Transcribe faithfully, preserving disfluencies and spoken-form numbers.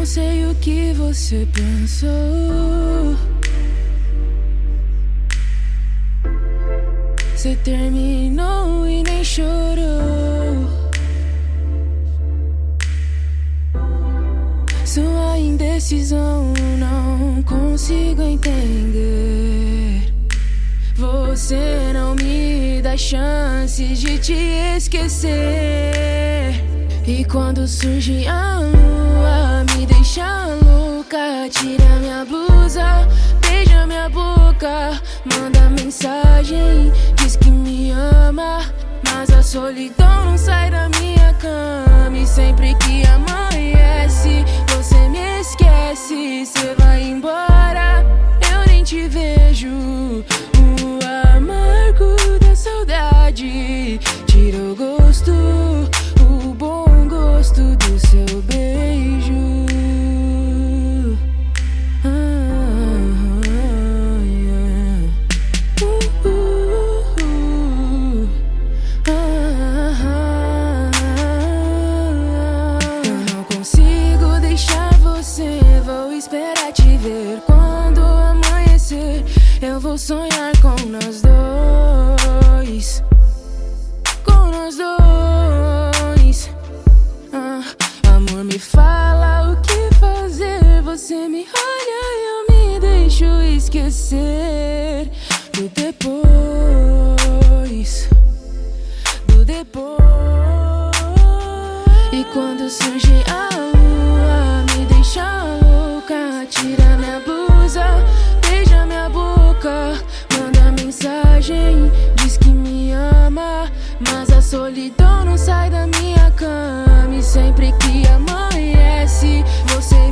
não sei o que você pensou. Você terminou e nem chorou. Sua indecisão não consigo entender. Você não me dá chances de te esquecer. E quando surge a lua, me deixa louca. Tira minha blusa, beija minha boca, manda mensagem, diz que me ama, mas a solidão não sai da minha cama. E sempre que amanhece, você me esquece. Cê vai embora, eu nem te vejo. O amargo da saudade tira o gosto, o bom gosto do seu beijo. Ah, yeah. uh, uh, uh, ah, ah, ah. Eu não consigo deixar você, vou esperar te ver. Quando amanhecer, eu vou sonhar com nós dois, com nós dois. Ah, amor, me fala o que fazer. Você me olha e eu me deixo esquecer do depois, do depois. E quando surge a lua, me deixa louca. Tira minha blusa, beija minha boca, manda mensagem, diz que me ama, mas a solidão não sai da minha cama. E sempre que amanhece, você